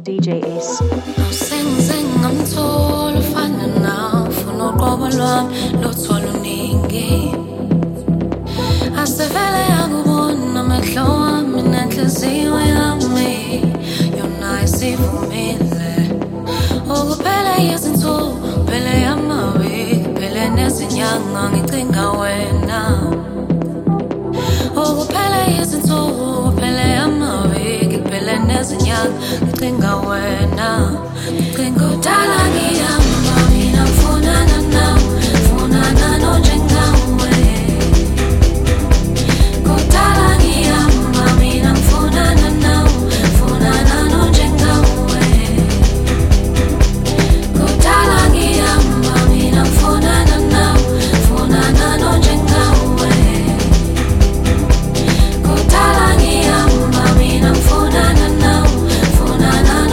DJ Ace. Ngithola ufana nawe ufuna uqobo lwami luthole uningi asevele yakubona amehlo wami nenhliziyo yami yona isivumile ukuphela izinsuku phela amaviki phela nezinyanga ngicinga wena ukuphela izinsuku phela amaviki phela nezinyanga ngicinga wena kudala ngiyamba mina mfunana nawe mfunana nonjengawe kudala ngiyamba mina mfunana nawe mfunana nonjengawe kudala ngiyamba mina mfunana nawe mfunana nonjengawe kudala ngiyamba mina mfunana nawe mfunana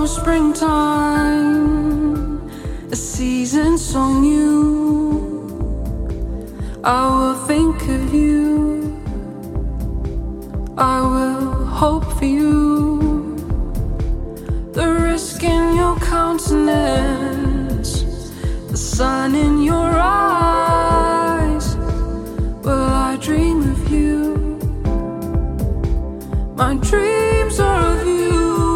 springtime, a season so new. I will think of you, I will hope for you. The risk in your countenance, the sun in your eyes. Will I dream of you? My dreams are of you.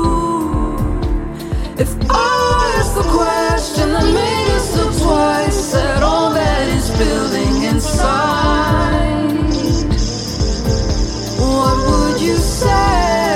If I ask the question that made us look twice, said all that is building inside, what would you say?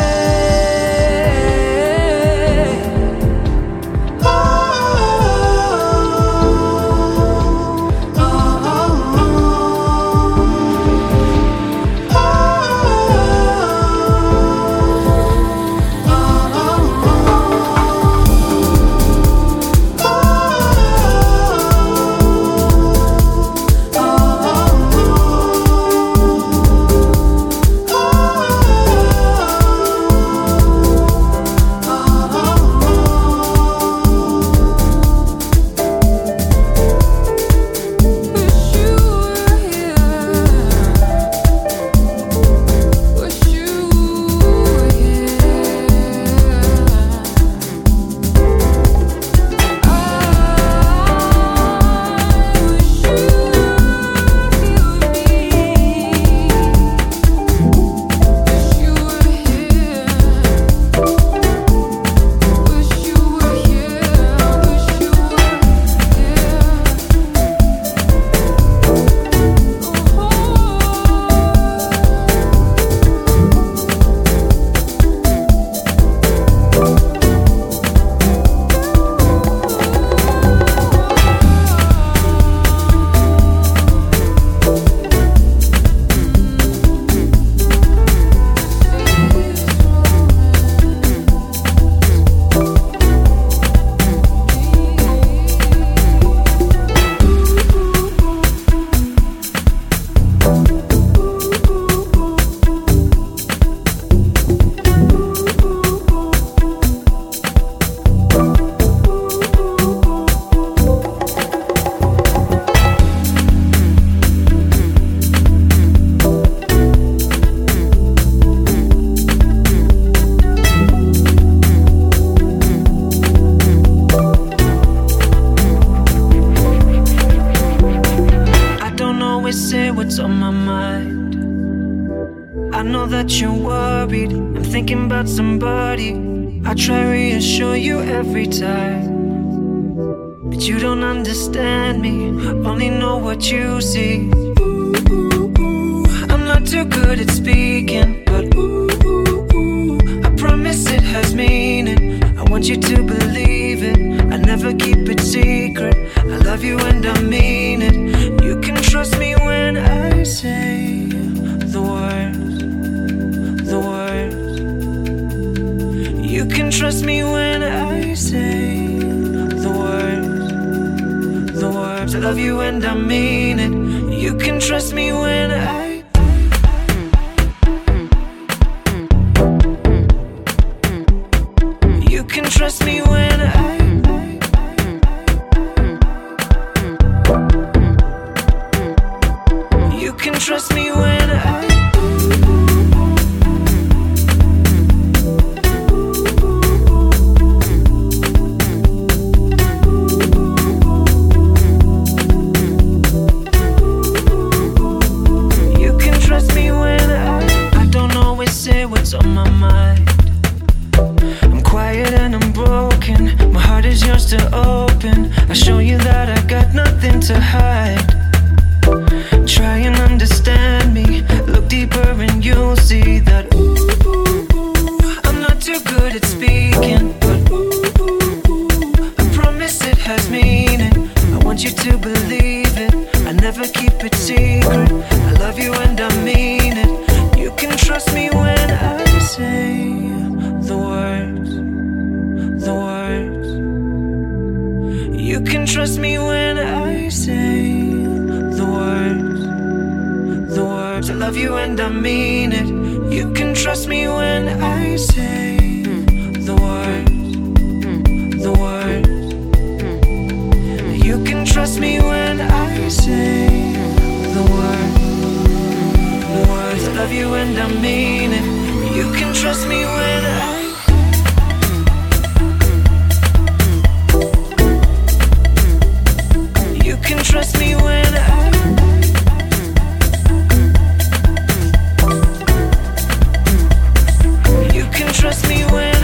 Somebody, I try reassure you every time, but you don't understand me, only know what you see. I'm not too good at speaking, but I promise it has meaning. I want you to believe it, I never keep it secret. I love you and I mean it. You can trust me when I say the words, the words. You can trust me when I say the words, the words. I love you and I mean it. You can trust me when you can trust me when you can trust me when on my mind. I'm quiet and I'm broken. My heart is yours to open. I show you that I got nothing to hide. Try and understand me. Look deeper and you'll see that I'm not too good at speaking, but I promise it has meaning. I want you to believe it, I never keep it secret. I love you and I mean it. You can trust me when I say the words, the words. You can trust me when I say the words, the words. I love you and I mean it. You can trust me when I say the words, trust me when I say the words. I love you and I mean it. You can trust me when you can trust me when you can trust me when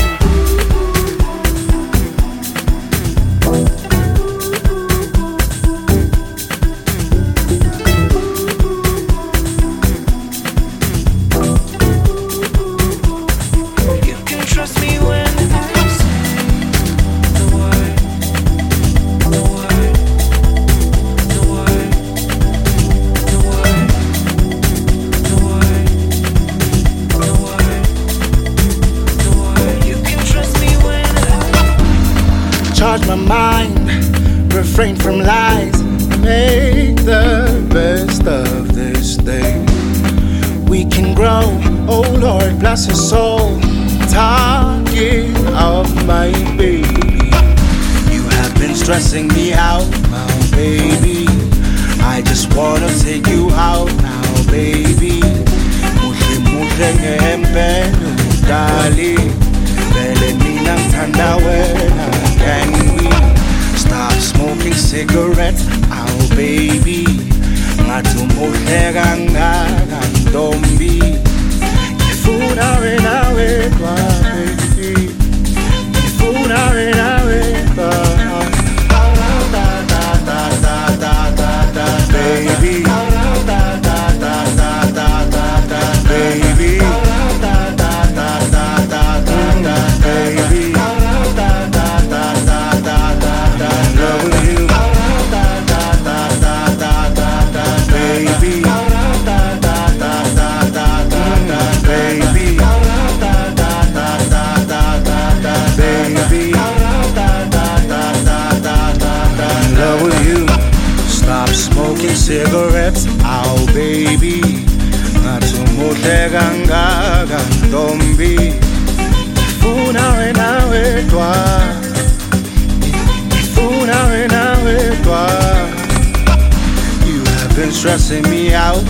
charge my mind, refrain from lies, make the best of this day. We can grow, oh Lord, bless her soul. Talking of my baby, you have been stressing me out, my baby. I just wanna take you out now, baby. Muhle muhle ngempela, darling. Vele mina ngithanda wena. Can we stop smoking cigarettes? Oh baby, ngathi umuhle kangaka ntombi. Ngifuna wena wedwa baby, ngifuna wena wedwa. Baby, baby, baby. Cigarettes, oh baby, ngathi umuhle kangaka ntombi. Ngifuna wena wedwa, ngifuna wena wedwa. You have been stressing me out,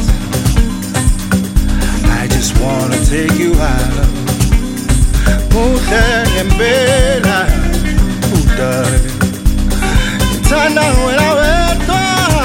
I just wanna take you out. Muhle ngempela, udale, ngithanda wena wedwa.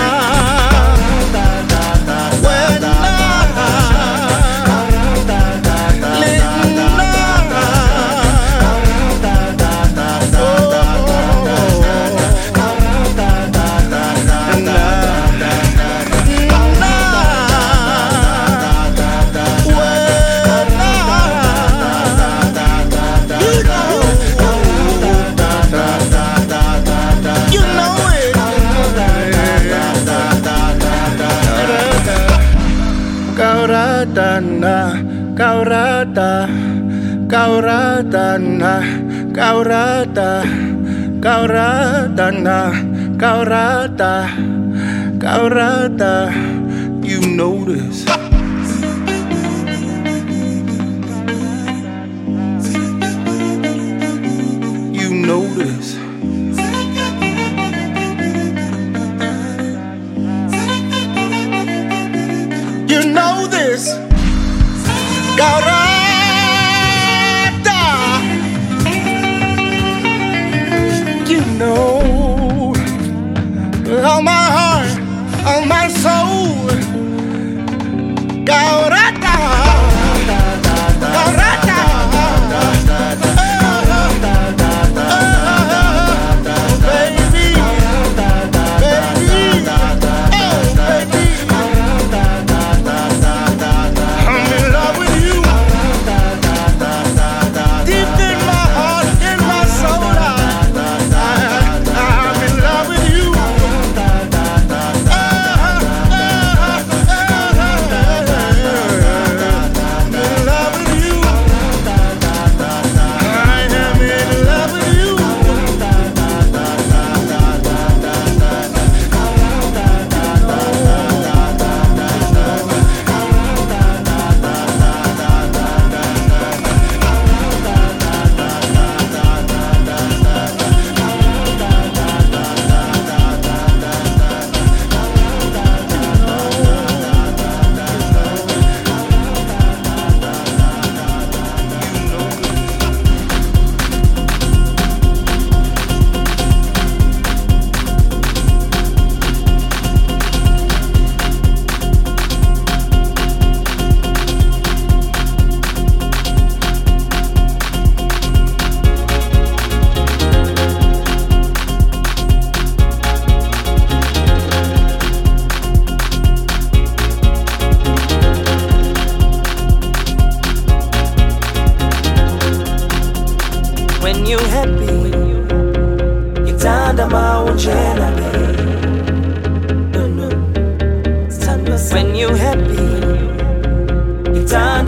Kaurata, you know this. You know this. You know this. Kaurata. You know, with all my heart, all my soul. Kaurata. Kaurata. Baby. Baby. Oh, baby. I'm in love with you.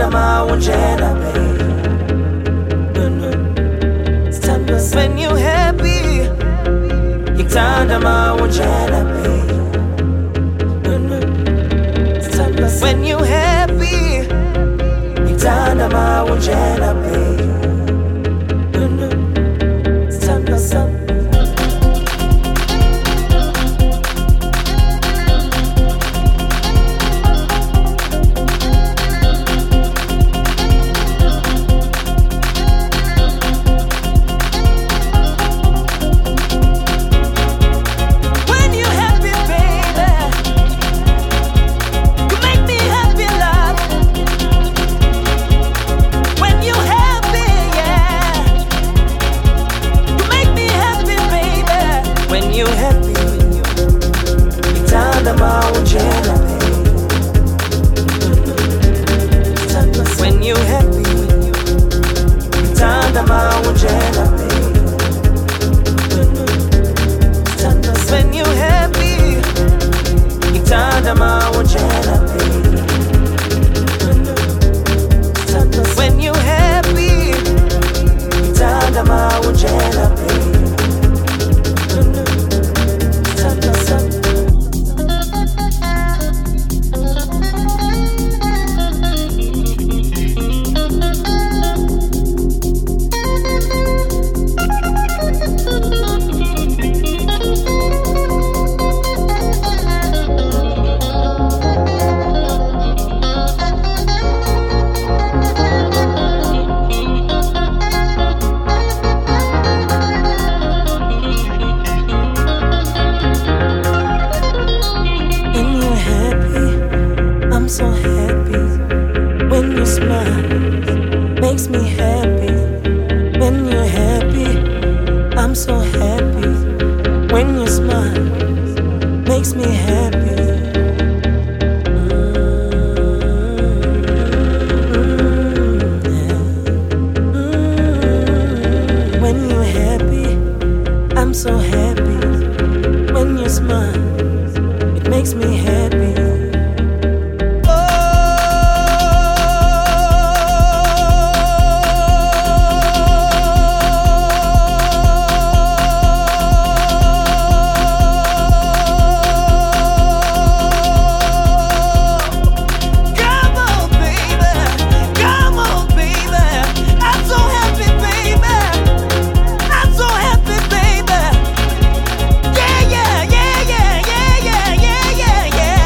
ngithanda mawunjena babe. When you happy, ngithanda mawunjena babe. When you happy, ngithanda mawunjena babe. When you happy, ngithanda mawunjena babe. When you happy, ngithanda mawunjena babe. When you happy, ngithanda mawunjena babe. Makes me happy when you're happy. I'm so happy when you smile. Makes me happy. When you're happy, I'm so happy when you smile. It makes me happy. Yeah.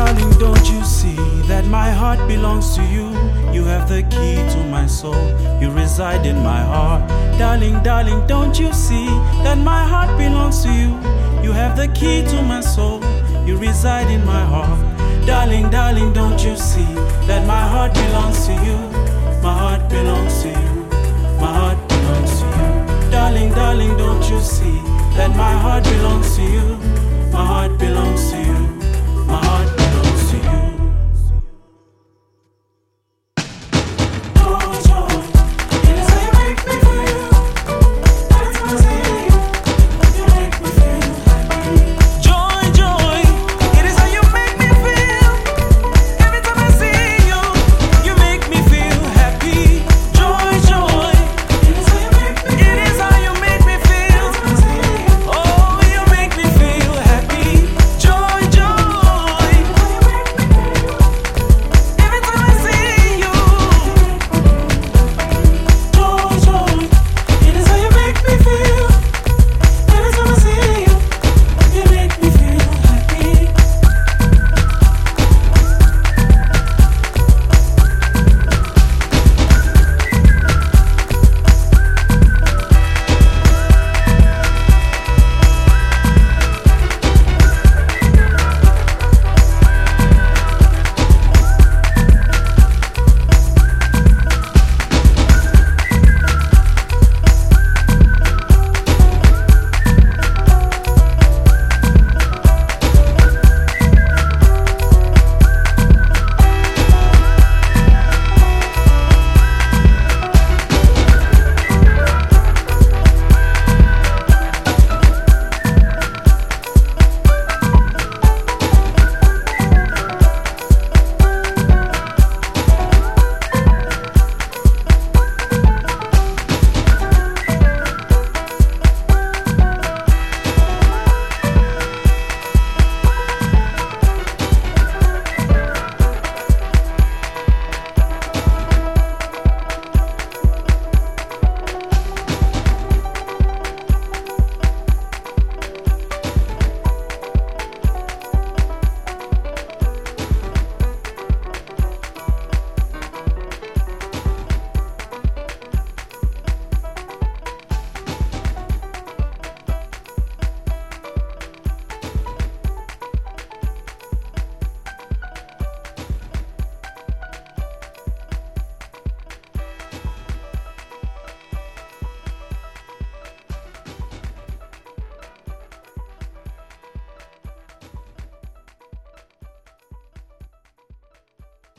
darling, don't you see that my heart belongs to you? You have the key to my soul, you reside in my heart. Darling, darling, don't you see that my heart belongs to you? You have the key to my soul, you reside in my heart. Darling, darling, don't you see that my heart belongs to you? My heart belongs to you, my heart belongs to you. Darling, darling, don't you see that my heart belongs to you? My heart belongs to you, my heart belongs to you. Joy, joy, it is how you make me feel. Every time I see you, you make me feel happy. Joy, joy, it is how you make me feel. Every time I see you, you make me feel happy. Joy, joy, it is how you make me feel. It is how you make me feel. Oh, you make me feel happy. Joy, joy, every time I see you. Joy, joy, it is how you make me feel. Every time I see you, you make me feel happy.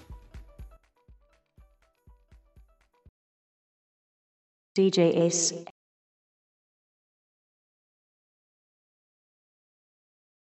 DJ Ace